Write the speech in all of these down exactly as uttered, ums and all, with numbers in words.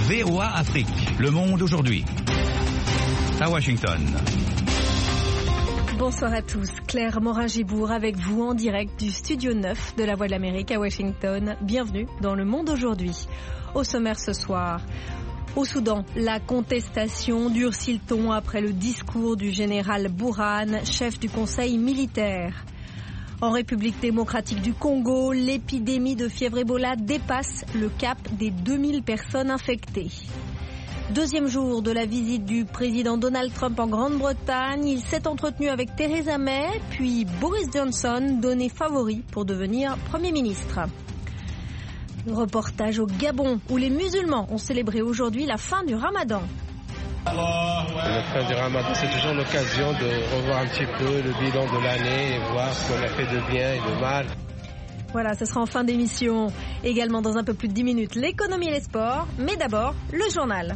V O A Afrique, le monde aujourd'hui. À Washington. Bonsoir à tous, Claire Morin-Gibourg avec vous en direct du studio neuf de la Voix de l'Amérique à Washington. Bienvenue dans Le Monde aujourd'hui. Au sommaire ce soir, au Soudan, la contestation durcit le ton après le discours du général Bourhan, chef du conseil militaire. En République démocratique du Congo, l'épidémie de fièvre Ebola dépasse le cap des deux mille personnes infectées. Deuxième jour de la visite du président Donald Trump en Grande-Bretagne, il s'est entretenu avec Theresa May, puis Boris Johnson, donné favori pour devenir Premier ministre. Reportage au Gabon, où les musulmans ont célébré aujourd'hui la fin du Ramadan. La fin du Ramadan, c'est toujours l'occasion de revoir un petit peu le bilan de l'année et voir ce qu'on a fait de bien et de mal. Voilà, ce sera en fin d'émission. Également dans un peu plus de dix minutes, l'économie et les sports. Mais d'abord, le journal.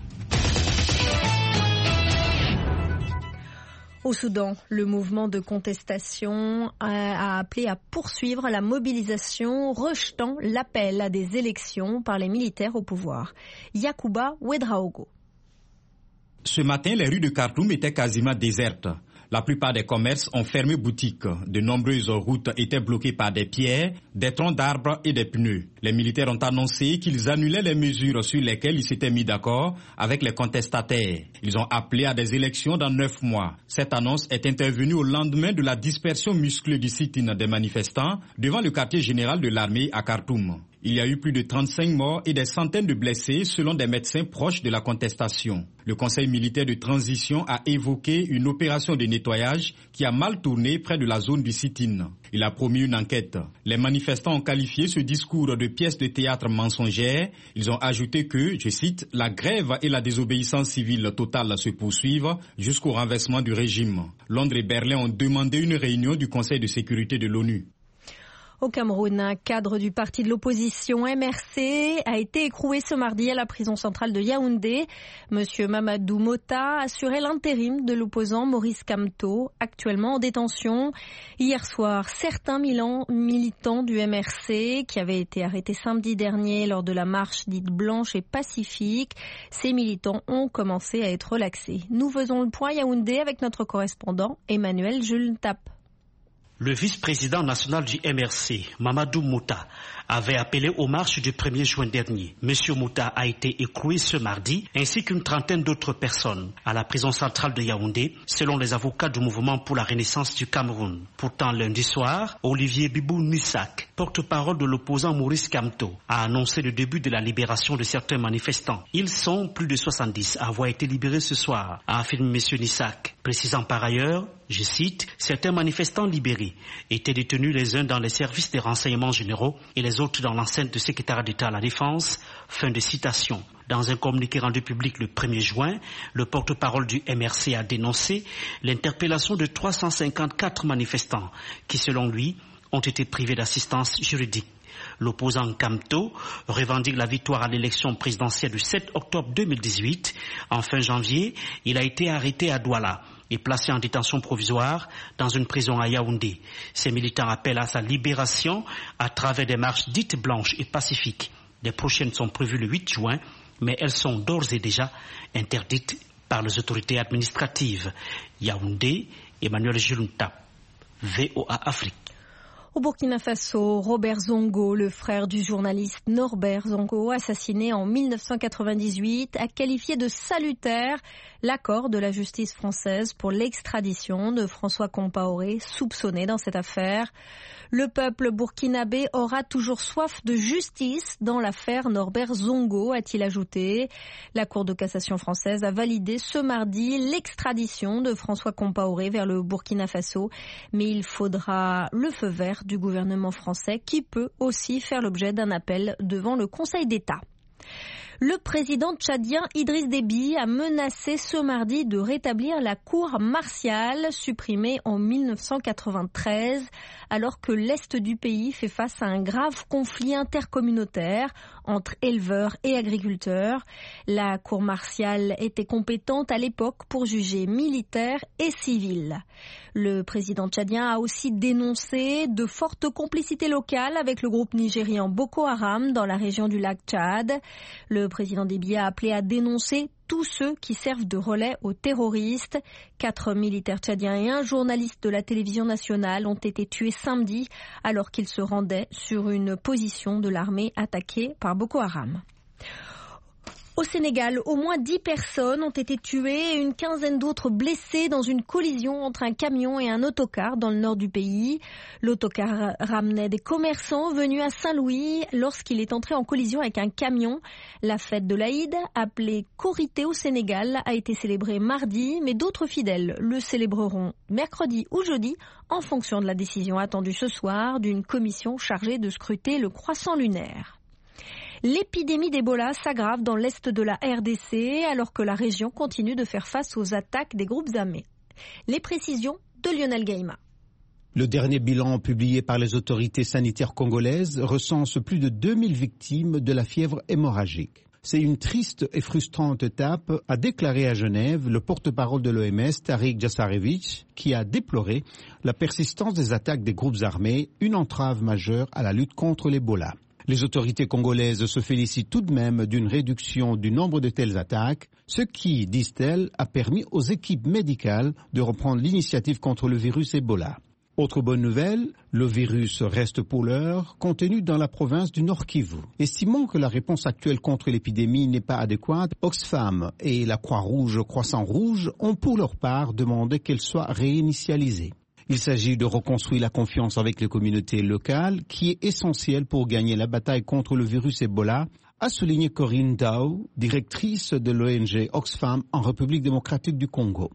Au Soudan, le mouvement de contestation a appelé à poursuivre la mobilisation, rejetant l'appel à des élections par les militaires au pouvoir. Yacouba Ouedraogo. Ce matin, les rues de Khartoum étaient quasiment désertes. La plupart des commerces ont fermé boutique. De nombreuses routes étaient bloquées par des pierres, des troncs d'arbres et des pneus. Les militaires ont annoncé qu'ils annulaient les mesures sur lesquelles ils s'étaient mis d'accord avec les contestataires. Ils ont appelé à des élections dans neuf mois. Cette annonce est intervenue au lendemain de la dispersion musclée du sit-in des manifestants devant le quartier général de l'armée à Khartoum. Il y a eu plus de trente-cinq morts et des centaines de blessés selon des médecins proches de la contestation. Le Conseil militaire de transition a évoqué une opération de nettoyage qui a mal tourné près de la zone du sit-in. Il a promis une enquête. Les manifestants ont qualifié ce discours de pièce de théâtre mensongère. Ils ont ajouté que, je cite, la grève et la désobéissance civile totale se poursuivent jusqu'au renversement du régime. Londres et Berlin ont demandé une réunion du Conseil de sécurité de l'ONU. Au Cameroun, un cadre du parti de l'opposition M R C a été écroué ce mardi à la prison centrale de Yaoundé. Monsieur Mamadou Mota assurait l'intérim de l'opposant Maurice Kamto, actuellement en détention. Hier soir, certains militants du M R C, qui avaient été arrêtés samedi dernier lors de la marche dite blanche et pacifique, ces militants ont commencé à être relaxés. Nous faisons le point à Yaoundé avec notre correspondant Emmanuel Jules Tap. Le vice-président national du M R C, Mamadou Mouta, avait appelé aux marches du premier juin dernier. Monsieur Mouta a été écroué ce mardi, ainsi qu'une trentaine d'autres personnes, à la prison centrale de Yaoundé, selon les avocats du mouvement pour la renaissance du Cameroun. Pourtant, lundi soir, Olivier Bibou Nissak, porte-parole de l'opposant Maurice Kamto, a annoncé le début de la libération de certains manifestants. Ils sont plus de soixante-dix à avoir été libérés ce soir, a affirmé monsieur Nissak, précisant par ailleurs, je cite, certains manifestants libérés étaient détenus les uns dans les services des renseignements généraux et les autres dans l'enceinte du secrétariat d'État à la Défense. Fin de citation. Dans un communiqué rendu public le premier juin, le porte-parole du M R C a dénoncé l'interpellation de trois cent cinquante-quatre manifestants qui, selon lui, ont été privés d'assistance juridique. L'opposant Kamto revendique la victoire à l'élection présidentielle du sept octobre deux mille dix-huit. En fin janvier, il a été arrêté à Douala et placé en détention provisoire dans une prison à Yaoundé. Ces militants appellent à sa libération à travers des marches dites blanches et pacifiques. Les prochaines sont prévues le huit juin, mais elles sont d'ores et déjà interdites par les autorités administratives. Yaoundé, Emmanuel Jules-Tap, V O A Afrique. Au Burkina Faso, Robert Zongo, le frère du journaliste Norbert Zongo, assassiné en mille neuf cent quatre-vingt-dix-huit, a qualifié de salutaire l'accord de la justice française pour l'extradition de François Compaoré, soupçonné dans cette affaire. Le peuple burkinabé aura toujours soif de justice dans l'affaire Norbert Zongo, a-t-il ajouté. La Cour de cassation française a validé ce mardi l'extradition de François Compaoré vers le Burkina Faso, mais il faudra le feu vert du gouvernement français qui peut aussi faire l'objet d'un appel devant le Conseil d'État. Le président tchadien Idriss Déby a menacé ce mardi de rétablir la cour martiale supprimée en mille neuf cent quatre-vingt-treize alors que l'Est du pays fait face à un grave conflit intercommunautaire entre éleveurs et agriculteurs. La cour martiale était compétente à l'époque pour juger militaires et civils. Le président tchadien a aussi dénoncé de fortes complicités locales avec le groupe nigérian Boko Haram dans la région du lac Tchad. Le président Déby a appelé à dénoncer tous ceux qui servent de relais aux terroristes. Quatre militaires tchadiens et un journaliste de la télévision nationale ont été tués samedi alors qu'ils se rendaient sur une position de l'armée attaquée par Boko Haram. Au Sénégal, au moins dix personnes ont été tuées et une quinzaine d'autres blessées dans une collision entre un camion et un autocar dans le nord du pays. L'autocar ramenait des commerçants venus à Saint-Louis lorsqu'il est entré en collision avec un camion. La fête de l'Aïd, appelée Korité au Sénégal, a été célébrée mardi, mais d'autres fidèles le célébreront mercredi ou jeudi en fonction de la décision attendue ce soir d'une commission chargée de scruter le croissant lunaire. L'épidémie d'Ebola s'aggrave dans l'est de la R D C alors que la région continue de faire face aux attaques des groupes armés. Les précisions de Lionel Gaïma. Le dernier bilan publié par les autorités sanitaires congolaises recense plus de deux mille victimes de la fièvre hémorragique. C'est une triste et frustrante étape, a déclaré à Genève le porte-parole de l'O M S, Tariq Jasarevic, qui a déploré la persistance des attaques des groupes armés, une entrave majeure à la lutte contre l'Ebola. Les autorités congolaises se félicitent tout de même d'une réduction du nombre de telles attaques, ce qui, disent-elles, a permis aux équipes médicales de reprendre l'initiative contre le virus Ebola. Autre bonne nouvelle, le virus reste pour l'heure contenu dans la province du Nord Kivu. Estimant que la réponse actuelle contre l'épidémie n'est pas adéquate, Oxfam et la Croix-Rouge Croissant-Rouge ont pour leur part demandé qu'elle soit réinitialisée. Il s'agit de reconstruire la confiance avec les communautés locales, qui est essentielle pour gagner la bataille contre le virus Ebola, a souligné Corinne Dao, directrice de l'O N G Oxfam en République démocratique du Congo.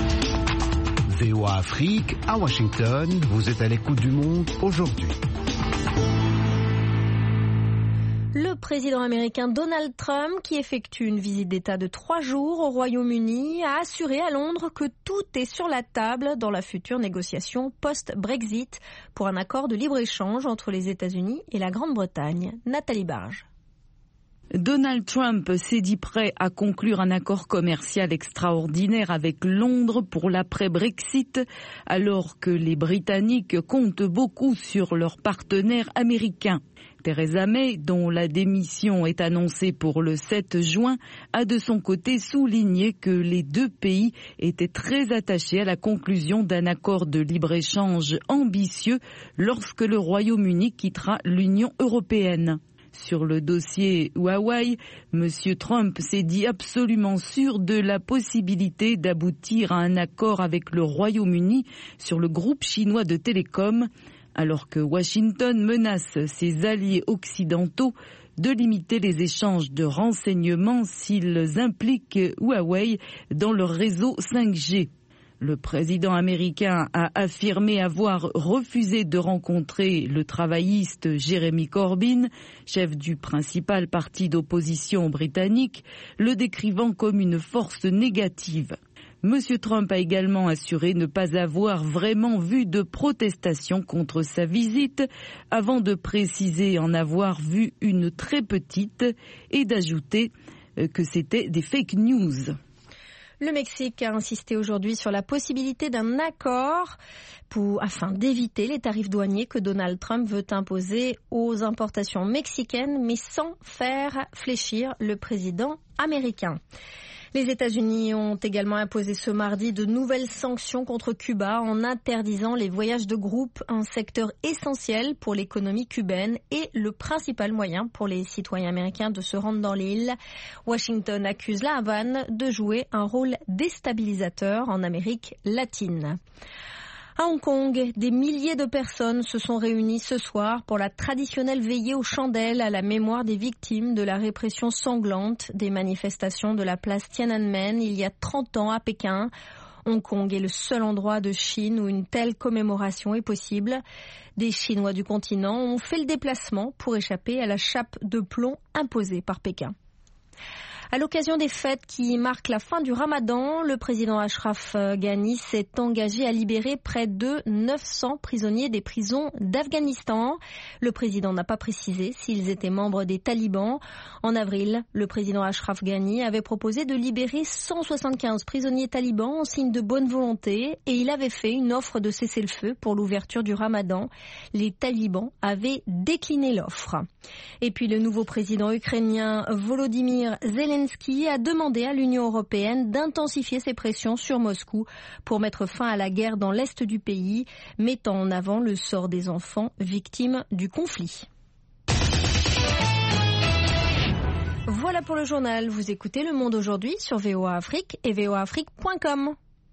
V O A Afrique, à Washington, vous êtes à l'écoute du monde aujourd'hui. Le président américain Donald Trump, qui effectue une visite d'État de trois jours au Royaume-Uni, a assuré à Londres que tout est sur la table dans la future négociation post-Brexit pour un accord de libre-échange entre les États-Unis et la Grande-Bretagne. Nathalie Barge. Donald Trump s'est dit prêt à conclure un accord commercial extraordinaire avec Londres pour l'après-Brexit, alors que les Britanniques comptent beaucoup sur leurs partenaires américains. Theresa May, dont la démission est annoncée pour le sept juin, a de son côté souligné que les deux pays étaient très attachés à la conclusion d'un accord de libre-échange ambitieux lorsque le Royaume-Uni quittera l'Union européenne. Sur le dossier Huawei, M. Trump s'est dit absolument sûr de la possibilité d'aboutir à un accord avec le Royaume-Uni sur le groupe chinois de télécom, alors que Washington menace ses alliés occidentaux de limiter les échanges de renseignements s'ils impliquent Huawei dans leur réseau cinq G. Le président américain a affirmé avoir refusé de rencontrer le travailliste Jeremy Corbyn, chef du principal parti d'opposition britannique, le décrivant comme une force négative. Monsieur Trump a également assuré ne pas avoir vraiment vu de protestation contre sa visite, avant de préciser en avoir vu une très petite et d'ajouter que c'était des fake news. Le Mexique a insisté aujourd'hui sur la possibilité d'un accord pour, afin d'éviter les tarifs douaniers que Donald Trump veut imposer aux importations mexicaines, mais sans faire fléchir le président américain. Les États-Unis ont également imposé ce mardi de nouvelles sanctions contre Cuba en interdisant les voyages de groupe, un secteur essentiel pour l'économie cubaine et le principal moyen pour les citoyens américains de se rendre dans l'île. Washington accuse la Havane de jouer un rôle déstabilisateur en Amérique latine. À Hong Kong, des milliers de personnes se sont réunies ce soir pour la traditionnelle veillée aux chandelles à la mémoire des victimes de la répression sanglante des manifestations de la place Tiananmen il y a trente ans à Pékin. Hong Kong est le seul endroit de Chine où une telle commémoration est possible. Des Chinois du continent ont fait le déplacement pour échapper à la chape de plomb imposée par Pékin. À l'occasion des fêtes qui marquent la fin du Ramadan, le président Ashraf Ghani s'est engagé à libérer près de neuf cents prisonniers des prisons d'Afghanistan. Le président n'a pas précisé s'ils étaient membres des talibans. En avril, le président Ashraf Ghani avait proposé de libérer cent soixante-quinze prisonniers talibans en signe de bonne volonté et il avait fait une offre de cessez-le-feu pour l'ouverture du Ramadan. Les talibans avaient décliné l'offre. Et puis le nouveau président ukrainien Volodymyr Zelensky a demandé à l'Union européenne d'intensifier ses pressions sur Moscou pour mettre fin à la guerre dans l'est du pays, mettant en avant le sort des enfants victimes du conflit. Voilà pour le journal. Vous écoutez Le Monde aujourd'hui sur V O A Afrique et V O A Afrique point com.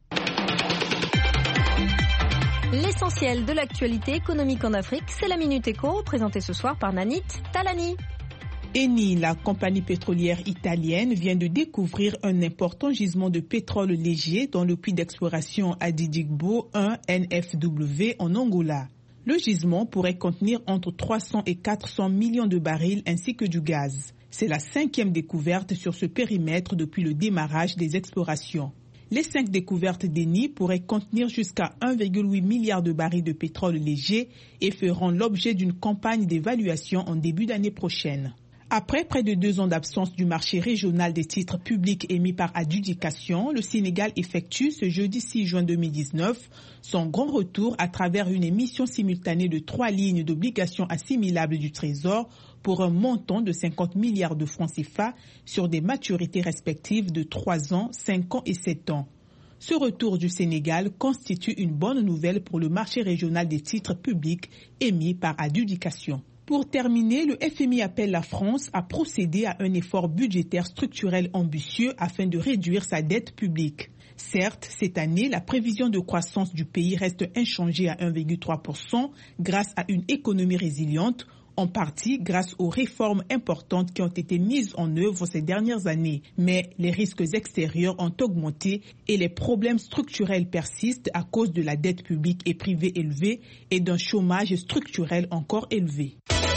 L'essentiel de l'actualité économique en Afrique, c'est la Minute Éco, présentée ce soir par Nanit Talani. Eni, la compagnie pétrolière italienne, vient de découvrir un important gisement de pétrole léger dans le puits d'exploration Adigbo un N F W en Angola. Le gisement pourrait contenir entre trois cents et quatre cents millions de barils ainsi que du gaz. C'est la cinquième découverte sur ce périmètre depuis le démarrage des explorations. Les cinq découvertes d'Eni pourraient contenir jusqu'à un virgule huit milliard de barils de pétrole léger et feront l'objet d'une campagne d'évaluation en début d'année prochaine. Après près de deux ans d'absence du marché régional des titres publics émis par adjudication, le Sénégal effectue ce jeudi six juin deux mille dix-neuf son grand retour à travers une émission simultanée de trois lignes d'obligations assimilables du Trésor pour un montant de cinquante milliards de francs C F A sur des maturités respectives de trois ans, cinq ans et sept ans. Ce retour du Sénégal constitue une bonne nouvelle pour le marché régional des titres publics émis par adjudication. Pour terminer, le F M I appelle la France à procéder à un effort budgétaire structurel ambitieux afin de réduire sa dette publique. Certes, cette année, la prévision de croissance du pays reste inchangée à un virgule trois pour cent grâce à une économie résiliente, en partie grâce aux réformes importantes qui ont été mises en œuvre ces dernières années. Mais les risques extérieurs ont augmenté et les problèmes structurels persistent à cause de la dette publique et privée élevée et d'un chômage structurel encore élevé.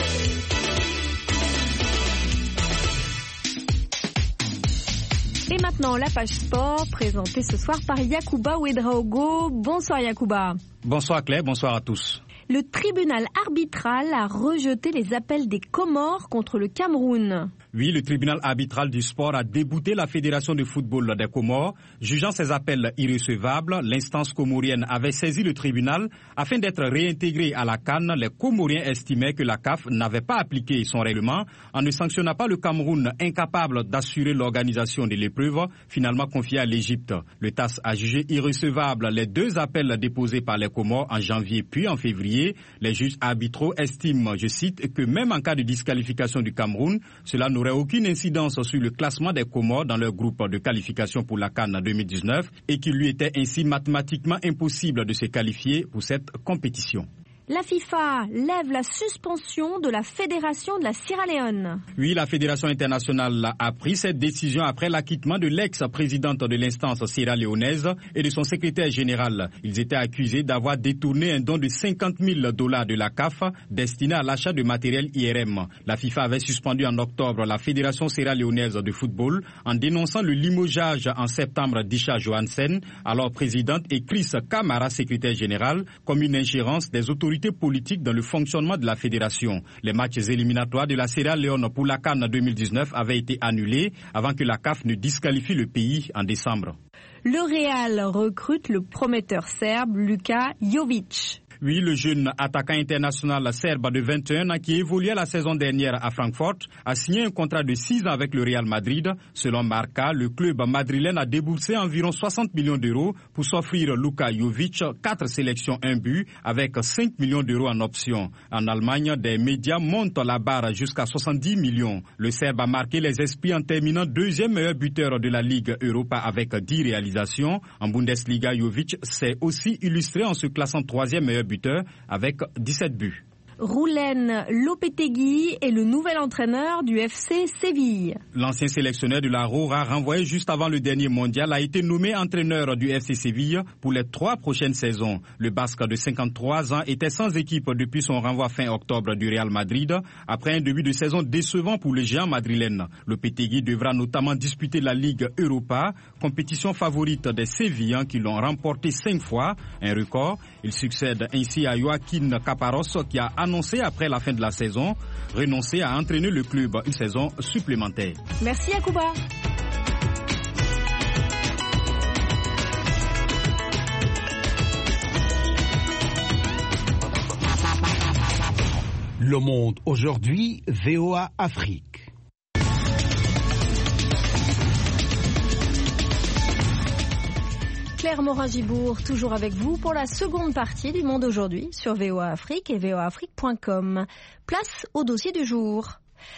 Et maintenant, la page sport, présentée ce soir par Yacouba Ouedraogo. Bonsoir Yacouba. Bonsoir Claire, bonsoir à tous. Le tribunal arbitral a rejeté les appels des Comores contre le Cameroun. Oui, le tribunal arbitral du sport a débouté la Fédération de football des Comores. Jugeant ces appels irrecevables, l'instance comorienne avait saisi le tribunal afin d'être réintégrée à la CAN. Les Comoriens estimaient que la C A F n'avait pas appliqué son règlement en ne sanctionnant pas le Cameroun incapable d'assurer l'organisation de l'épreuve, finalement confiée à l'Égypte. Le T A S a jugé irrecevables les deux appels déposés par les Comores en janvier puis en février. Les juges arbitraux estiment, je cite, que même en cas de disqualification du Cameroun, cela n'aurait aucune incidence sur le classement des Comores dans leur groupe de qualification pour la CAN deux mille dix-neuf et qu'il lui était ainsi mathématiquement impossible de se qualifier pour cette compétition. La FIFA lève la suspension de la Fédération de la Sierra Leone. Oui, la Fédération internationale a pris cette décision après l'acquittement de l'ex-présidente de l'instance sierra-léonaise et de son secrétaire général. Ils étaient accusés d'avoir détourné un don de cinquante mille dollars de la C A F destiné à l'achat de matériel I R M. La FIFA avait suspendu en octobre la Fédération sierra-léonaise de football en dénonçant le limogeage en septembre d'Isha Johansen, alors présidente, et Chris Kamara, secrétaire général, comme une ingérence des autorités politique dans le fonctionnement de la fédération. Les matchs éliminatoires de la Sierra Leone pour la CAN deux mille dix-neuf avaient été annulés avant que la C A F ne disqualifie le pays en décembre. Le Real recrute le prometteur serbe Luka Jovic. Oui, le jeune attaquant international serbe de vingt et un ans qui évoluait la saison dernière à Francfort a signé un contrat de six ans avec le Real Madrid. Selon Marca, le club madrilène a déboursé environ soixante millions d'euros pour s'offrir Luka Jovic, quatre sélections, un but, avec cinq millions d'euros en option. En Allemagne, des médias montent la barre jusqu'à soixante-dix millions. Le Serbe a marqué les esprits en terminant deuxième meilleur buteur de la Ligue Europa avec dix réalisations. En Bundesliga, Jovic s'est aussi illustré en se classant troisième meilleur buteur avec dix-sept buts. Roulen Lopetegui est le nouvel entraîneur du F C Séville. L'ancien sélectionneur de la Roja, renvoyé juste avant le dernier mondial, a été nommé entraîneur du F C Séville pour les trois prochaines saisons. Le Basque de cinquante-trois ans était sans équipe depuis son renvoi fin octobre du Real Madrid, après un début de saison décevant pour le géant madrilène. Lopetegui devra notamment disputer la Ligue Europa, compétition favorite des Sévillans qui l'ont remporté cinq fois, un record. Il succède ainsi à Joaquín Caparros qui a annoncé après la fin de la saison renoncer à entraîner le club une saison supplémentaire. Merci Yacouba. Le Monde aujourd'hui, V O A Afrique. Claire Morin-Gibourg, toujours avec vous pour la seconde partie du Monde aujourd'hui sur V O A Afrique et V O A Afrique point com. Place au dossier du jour.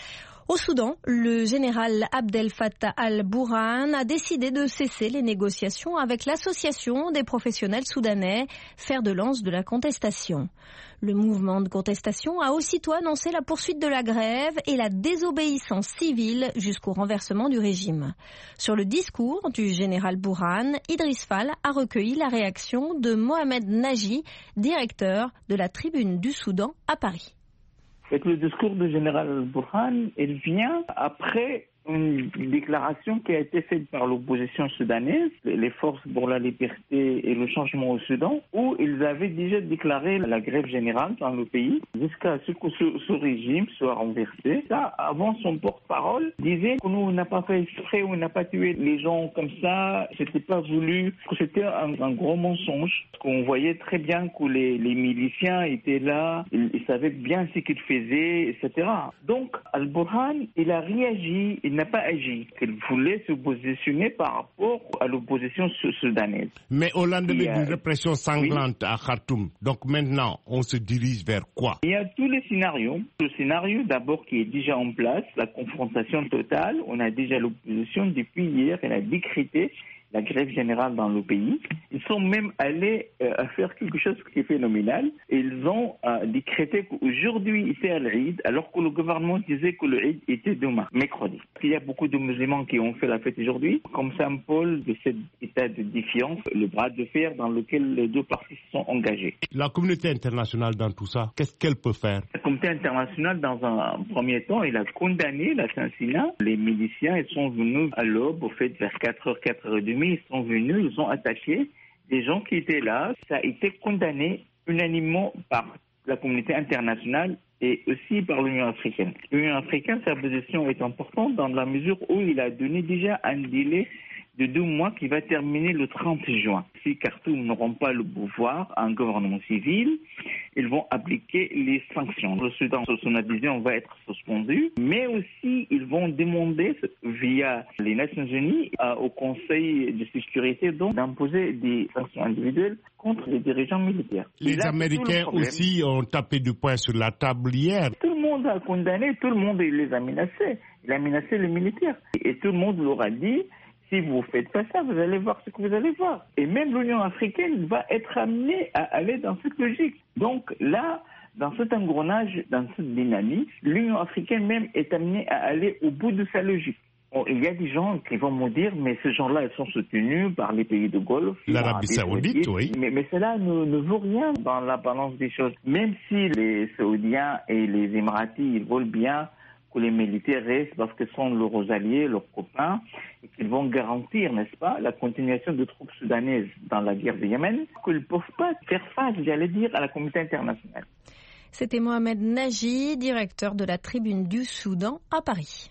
Au Soudan, le général Abdel Fattah al-Burhan a décidé de cesser les négociations avec l'association des professionnels soudanais, fer de lance de la contestation. Le mouvement de contestation a aussitôt annoncé la poursuite de la grève et la désobéissance civile jusqu'au renversement du régime. Sur le discours du général Burhan, Idriss Fall a recueilli la réaction de Mohamed Naji, directeur de la Tribune du Soudan à Paris. Et le discours du général Burhan, il vient après une déclaration qui a été faite par l'opposition soudanaise, les forces pour la liberté et le changement au Soudan, où ils avaient déjà déclaré la grève générale dans le pays jusqu'à ce que ce, ce régime soit renversé. Ça, avant, son porte-parole disait que nous, on n'a pas fait exprès, on n'a pas tué les gens comme ça, c'était pas voulu, que c'était un, un gros mensonge. On voyait très bien que les, les miliciens étaient là, ils, ils savaient bien ce qu'ils faisaient, et cetera. Donc, Al-Burhan, il a réagi, il n'a pas agi. Il voulait se positionner par rapport à l'opposition soudanaise. Mais au lendemain d'une euh, répression sanglante oui. à Khartoum, donc maintenant, on se dirige vers quoi? Il y a tous les scénarios. Le scénario d'abord qui est déjà en place, la confrontation totale. On a déjà l'opposition depuis hier, elle a décrété la grève générale dans le pays. Ils sont même allés euh, faire quelque chose qui est phénoménal. Ils ont euh, décrété qu'aujourd'hui c'est l'Eid, alors que le gouvernement disait que le Eid était demain, mercredi. Il y a beaucoup de musulmans qui ont fait la fête aujourd'hui, comme symbole de cet état de défiance, le bras de fer dans lequel les deux parties sont engagées. La communauté internationale dans tout ça, qu'est-ce qu'elle peut faire? La communauté internationale, dans un premier temps, elle a condamné l'assassinat. Les miliciens, ils sont venus à l'aube, au fait, vers quatre heures, quatre heures trente. Ils sont venus, ils ont attaqué des gens qui étaient là. Ça a été condamné unanimement par la communauté internationale et aussi par l'Union africaine. L'Union africaine, sa position est importante dans la mesure où il a donné déjà un délai de deux mois qui va terminer le trente juin. Si Khartoum n'auront pas le pouvoir, un gouvernement civil, ils vont appliquer les sanctions. Le Soudan, sous son adhésion, va être suspendu, mais aussi ils vont demander via les Nations Unies euh, au Conseil de sécurité donc d'imposer des sanctions individuelles contre les dirigeants militaires. Les là, Américains aussi ont tapé du poing sur la table hier. Tout le monde a condamné, tout le monde les a menacés. Il a menacé les militaires. Et tout le monde leur a dit, si vous ne faites pas ça, vous allez voir ce que vous allez voir. Et même l'Union africaine va être amenée à aller dans cette logique. Donc là, dans cet engrenage, dans cette dynamique, l'Union africaine même est amenée à aller au bout de sa logique. Bon, il y a des gens qui vont me dire, mais ces gens-là, ils sont soutenus par les pays de Golfe. L'Arabie Saoudite, oui. Mais, mais cela ne, ne vaut rien dans la balance des choses. Même si les Saoudiens et les Émiratis, ils veulent bien que les militaires restent parce qu'ils sont leurs alliés, leurs copains, et qu'ils vont garantir, n'est-ce pas, la continuation de troupes soudanaises dans la guerre du Yémen, qu'ils ne peuvent pas faire face, j'allais dire, à la communauté internationale. C'était Mohamed Naji, directeur de la Tribune du Soudan à Paris.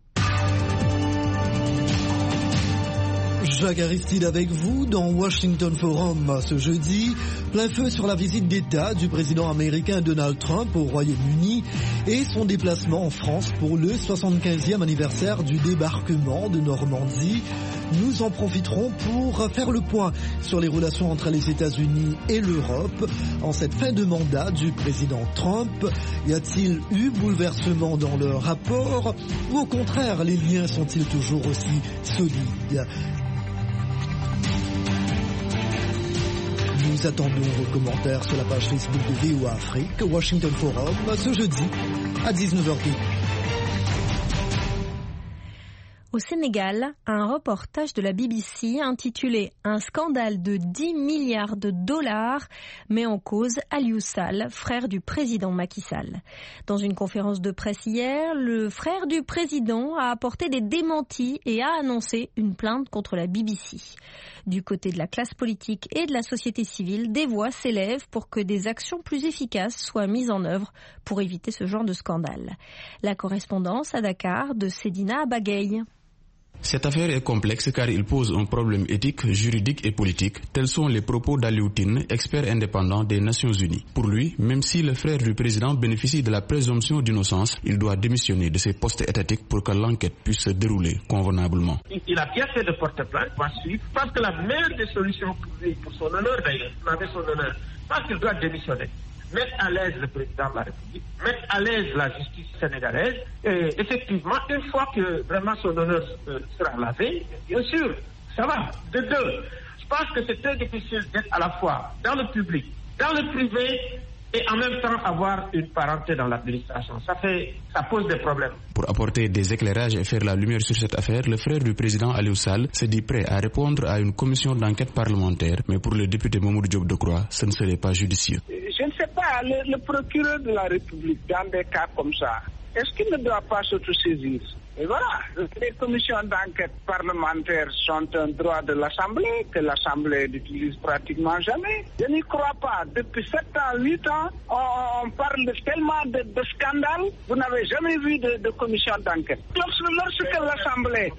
Jacques Aristide avec vous dans Washington Forum ce jeudi. Plein feu sur la visite d'État du président américain Donald Trump au Royaume-Uni et son déplacement en France pour le soixante-quinzième anniversaire du débarquement de Normandie. Nous en profiterons pour faire le point sur les relations entre les États-Unis et l'Europe en cette fin de mandat du président Trump. Y a-t-il eu bouleversement dans leur rapport ou au contraire les liens sont-ils toujours aussi solides ? vous attendons vos commentaires sur la page Facebook de V O A Afrique, Washington Forum, ce jeudi à dix-neuf heures. Au Sénégal, un reportage de la B B C intitulé « Un scandale de dix milliards de dollars » met en cause Aliou Sall, frère du président Macky Sall. Dans une conférence de presse hier, le frère du président a apporté des démentis et a annoncé une plainte contre la B B C. Du côté de la classe politique et de la société civile, des voix s'élèvent pour que des actions plus efficaces soient mises en œuvre pour éviter ce genre de scandale. La correspondance à Dakar de Sedina Abagaye. Cette affaire est complexe car il pose un problème éthique, juridique et politique. Tels sont les propos d'Aliou Tine, expert indépendant des Nations Unies. Pour lui, même si le frère du président bénéficie de la présomption d'innocence, il doit démissionner de ses postes étatiques pour que l'enquête puisse se dérouler convenablement. Il a bien fait de porter plainte, va suivre, parce que la meilleure des solutions pour lui, pour son honneur d'ailleurs, pour son honneur, parce qu'il doit démissionner. Mettre à l'aise le président de la République, mettre à l'aise la justice sénégalaise, et effectivement, une fois que vraiment son honneur sera lavé, bien sûr, ça va. De deux, je pense que c'est très difficile d'être à la fois dans le public, dans le privé, et en même temps avoir une parenté dans l'administration. Ça fait, ça pose des problèmes. Pour apporter des éclairages et faire la lumière sur cette affaire, le frère du président Aliou Sall se dit prêt à répondre à une commission d'enquête parlementaire, mais pour le député Mamoudou Diop Decroix, ce ne serait pas judicieux. Je ne sais pas, le, le procureur de la République, dans des cas comme ça, est-ce qu'il ne doit pas s'autosaisir? Et voilà, les commissions d'enquête parlementaires sont un droit de l'Assemblée, que l'Assemblée n'utilise pratiquement jamais. Je n'y crois pas. Depuis sept ans, huit ans, on, on parle de tellement de, de scandales. Vous n'avez jamais vu de, de commission d'enquête. Lorsque, lorsque l'Assemblée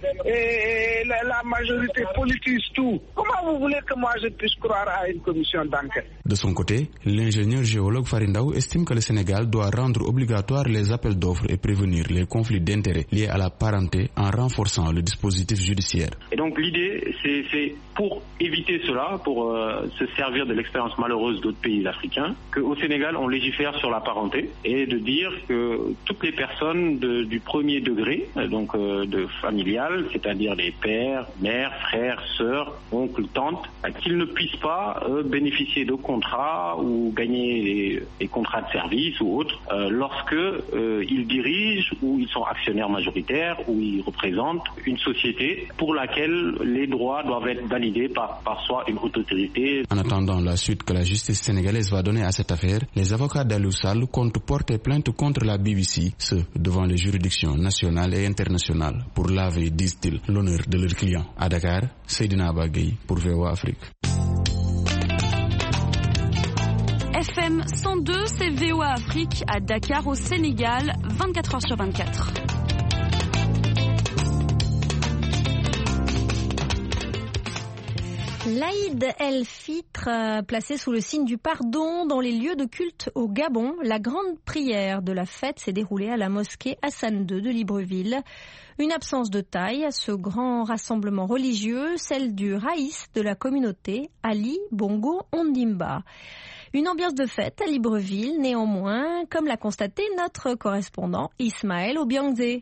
et la, la majorité politise tout, comment vous voulez que moi je puisse croire à une commission d'enquête? De son côté, l'ingénieur géologue Farindaou estime que le Sénégal doit rendre obligatoire les appels d'offres et prévenir les conflits d'intérêts liés à la parenté en renforçant le dispositif judiciaire. Et donc l'idée, c'est, c'est pour éviter cela, pour euh, se servir de l'expérience malheureuse d'autres pays africains, qu'au Sénégal, on légifère sur la parenté et de dire que toutes les personnes de, du premier degré, donc euh, de familial, c'est-à-dire les pères, mères, frères, sœurs, oncles, tantes, qu'ils ne puissent pas euh, bénéficier de contrats ou gagner les, les contrats de service ou autres euh, lorsque euh, ils dirigent ou ils sont actionnaires majoritaires où ils représentent une société pour laquelle les droits doivent être validés par, par soit une haute autorité. En attendant la suite que la justice sénégalaise va donner à cette affaire, les avocats d'Aliou Sall comptent porter plainte contre la B B C, ce devant les juridictions nationales et internationales, pour laver, disent-ils, l'honneur de leurs clients. À Dakar, Seydina Abagaye pour V O A Afrique. F M cent deux, c'est V O A Afrique à Dakar au Sénégal, vingt-quatre heures sur vingt-quatre. L'Aïd el-Fitr, placé sous le signe du pardon dans les lieux de culte au Gabon, la grande prière de la fête s'est déroulée à la mosquée Hassan deux de Libreville. Une absence de taille à ce grand rassemblement religieux, celle du raïs de la communauté, Ali Bongo Ondimba. Une ambiance de fête à Libreville, néanmoins, comme l'a constaté notre correspondant Ismaël Obiangze.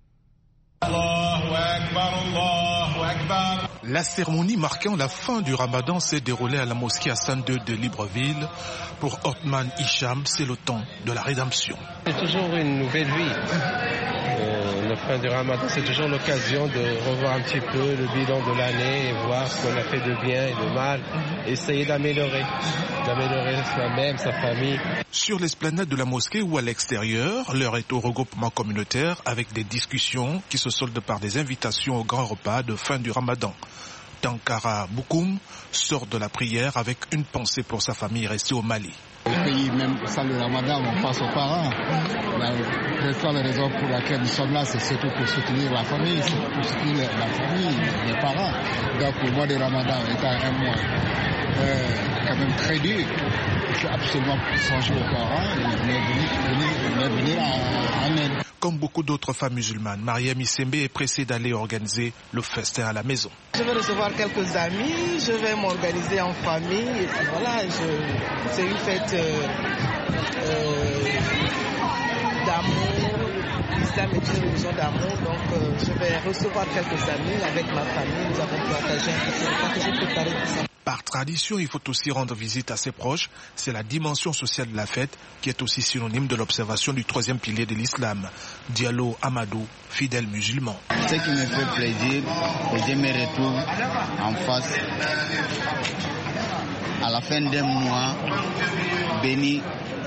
La cérémonie marquant la fin du ramadan s'est déroulée à la mosquée Hassan deux de Libreville. Pour Othman Hicham, c'est le temps de la rédemption. C'est toujours une nouvelle vie. Euh, la fin du ramadan, c'est toujours l'occasion de revoir un petit peu le bilan de l'année et voir ce qu'on a fait de bien et de mal. Essayer d'améliorer, d'améliorer soi-même, sa famille. Sur l'esplanade de la mosquée ou à l'extérieur, l'heure est au regroupement communautaire avec des discussions qui se soldent par des invitations au grand repas de fin du ramadan. Tankara Boukoum sort de la prière avec une pensée pour sa famille restée au Mali. Le pays, même sans le ramadan, on passe aux parents. La principale raison pour laquelle nous sommes là, c'est surtout pour soutenir la famille, c'est pour soutenir la famille, les parents. Donc le mois de ramadan étant un mois euh, quand même très dur, il faut absolument songer aux parents et venir, venir, venir, venir en aide. Comme beaucoup d'autres femmes musulmanes, Mariam Issembe est pressée d'aller organiser le festin à la maison. Je vais recevoir quelques amis, je vais m'organiser en famille et puis voilà, je, c'est une fête euh, euh, d'amour. L'islam est une religion d'amour, donc euh, je vais recevoir quelques amis avec ma famille. Nous avons partagé un peu de temps que j'ai préparé tout ça. Par tradition, il faut aussi rendre visite à ses proches. C'est la dimension sociale de la fête qui est aussi synonyme de l'observation du troisième pilier de l'islam. Diallo Amadou, fidèle musulman. Ce qui me fait plaisir, c'est que je me retrouve en face à la fin d'un mois béni,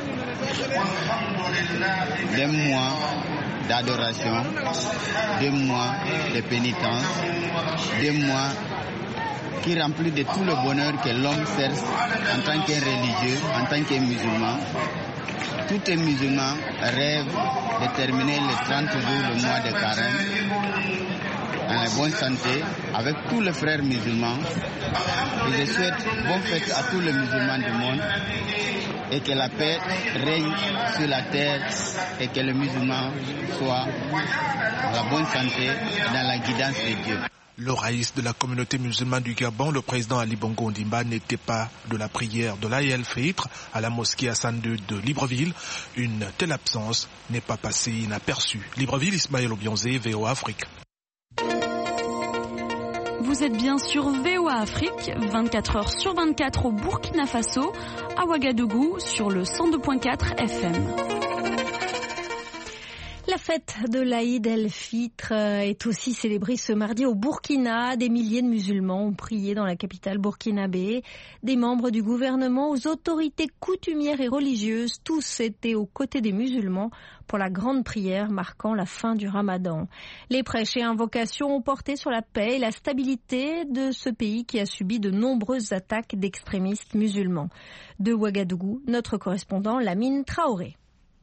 d'un mois d'adoration, deux mois de pénitence, deux mois qui remplit de tout le bonheur que l'homme cherche en tant que religieux, en tant que musulman. Tout un musulman rêve de terminer les trente jours, le mois de carême, en bonne santé, avec tous les frères musulmans. Et je souhaite bonne fête à tous les musulmans du monde et que la paix règne sur la terre et que le musulman soit en la bonne santé dans la guidance de Dieu. Le raïs de la communauté musulmane du Gabon, le président Ali Bongo Ondimba, n'était pas de la prière de l'Aïd el-Fitr à la mosquée Hassan deux de Libreville. Une telle absence n'est pas passée inaperçue. Libreville, Ismaël Obionzé, V O A Afrique. Vous êtes bien sur V O A Afrique, vingt-quatre heures sur vingt-quatre au Burkina Faso, à Ouagadougou sur le cent deux point quatre F M. La fête de l'Aïd el-Fitr est aussi célébrée ce mardi au Burkina. Des milliers de musulmans ont prié dans la capitale burkinabé. Des membres du gouvernement aux autorités coutumières et religieuses, tous étaient aux côtés des musulmans pour la grande prière marquant la fin du Ramadan. Les prêches et invocations ont porté sur la paix et la stabilité de ce pays qui a subi de nombreuses attaques d'extrémistes musulmans. De Ouagadougou, notre correspondant Lamine Traoré.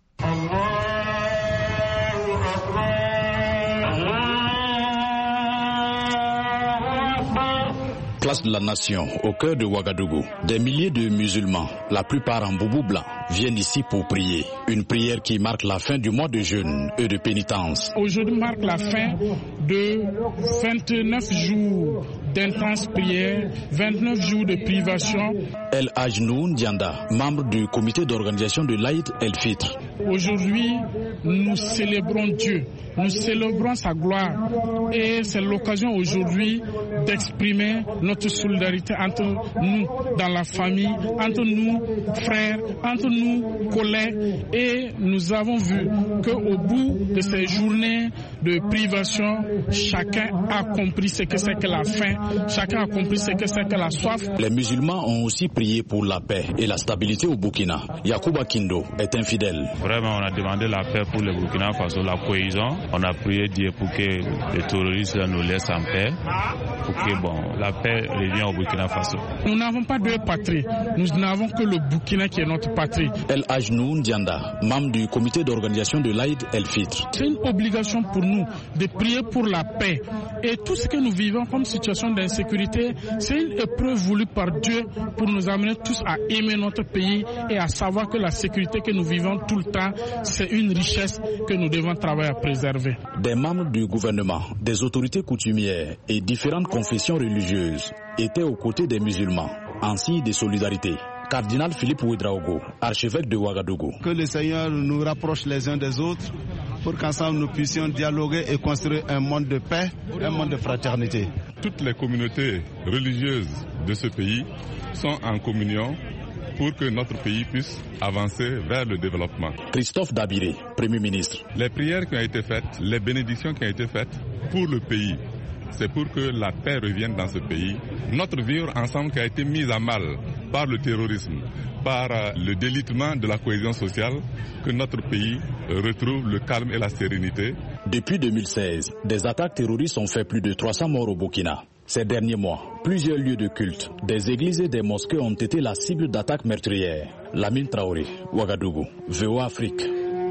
Place de la Nation, au cœur de Ouagadougou. Des milliers de musulmans, la plupart en boubou blanc, viennent ici pour prier. Une prière qui marque la fin du mois de jeûne et de pénitence. Aujourd'hui marque la fin de vingt-neuf jours d'intense prière, vingt-neuf jours de privation. El Ajnou Ndianda, membre du comité d'organisation de l'Aïd el-Fitr. Aujourd'hui, nous célébrons Dieu, nous célébrons sa gloire et c'est l'occasion aujourd'hui d'exprimer notre solidarité entre nous dans la famille, entre nous frères, entre nous collègues et nous avons vu qu'au bout de ces journées de privation, chacun a compris ce que c'est que la faim, chacun a compris ce que c'est que la soif. Les musulmans ont aussi prié pour la paix et la stabilité au Burkina. Yacouba Kindo est infidèle. Vraiment, on a demandé la paix pour le Burkina Faso, la cohésion. On a prié Dieu pour que les terroristes nous laissent en paix, pour que bon, la paix revienne au Burkina Faso. Nous n'avons pas deux patries, nous n'avons que le Burkina qui est notre patrie. El Ajnou Ndianda, membre du comité d'organisation de l'Aïd el-Fitr. C'est une obligation pour nous de prier pour la paix. Et tout ce que nous vivons comme situation d'insécurité, c'est une épreuve voulue par Dieu pour nous amener tous à aimer notre pays et à savoir que la sécurité que nous vivons tout le temps, c'est une richesse que nous devons travailler à préserver. Des membres du gouvernement, des autorités coutumières et différentes confessions religieuses étaient aux côtés des musulmans, en signe de solidarité. Cardinal Philippe Ouedraogo, archevêque de Ouagadougou. Que le Seigneur nous rapproche les uns des autres pour qu'ensemble nous puissions dialoguer et construire un monde de paix, un monde de fraternité. Toutes les communautés religieuses de ce pays sont en communion pour que notre pays puisse avancer vers le développement. Christophe Dabiré, Premier ministre. Les prières qui ont été faites, les bénédictions qui ont été faites pour le pays, c'est pour que la paix revienne dans ce pays. Notre vivre ensemble qui a été mise à mal par le terrorisme, par le délitement de la cohésion sociale, que notre pays retrouve le calme et la sérénité. Depuis deux mille seize, des attaques terroristes ont fait plus de trois cents morts au Burkina. Ces derniers mois, plusieurs lieux de culte, des églises et des mosquées ont été la cible d'attaques meurtrières. Lamine Traoré, Ouagadougou, V O A Afrique.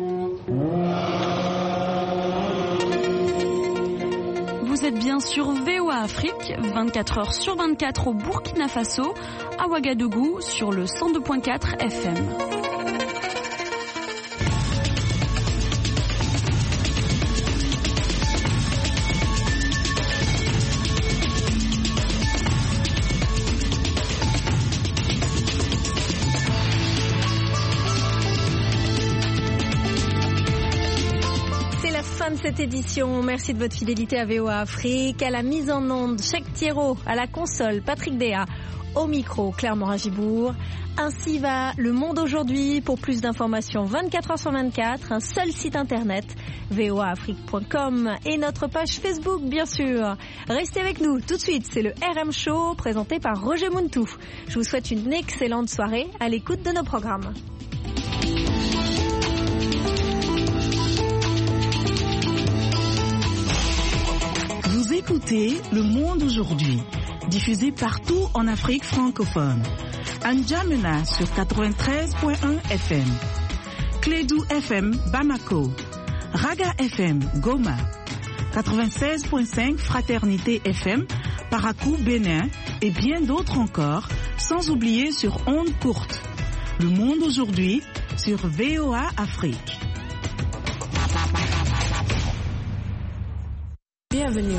Vous êtes bien sur V O A Afrique, vingt-quatre heures sur vingt-quatre au Burkina Faso, à Ouagadougou sur le cent deux point quatre F M. cette édition. Merci de votre fidélité à V O A Afrique. À la mise en onde, Cheikh Thiero. À la console, Patrick Déa. Au micro, Claire Morin-Gibourg. Ainsi va le monde aujourd'hui. Pour plus d'informations, vingt-quatre heures sur vingt-quatre, un seul site internet, v o a afrique point com, et notre page Facebook, bien sûr. Restez avec nous. Tout de suite, c'est le R M Show présenté par Roger Muntou. Je vous souhaite une excellente soirée à l'écoute de nos programmes. Vous écoutez Le Monde aujourd'hui, diffusé partout en Afrique francophone. N'Djamena sur quatre-vingt-treize point un F M, Clédou F M Bamako, Raga F M Goma, quatre-vingt-seize point cinq Fraternité F M Parakou Bénin et bien d'autres encore, sans oublier sur ondes courtes. Le Monde aujourd'hui sur V O A Afrique. Bienvenue.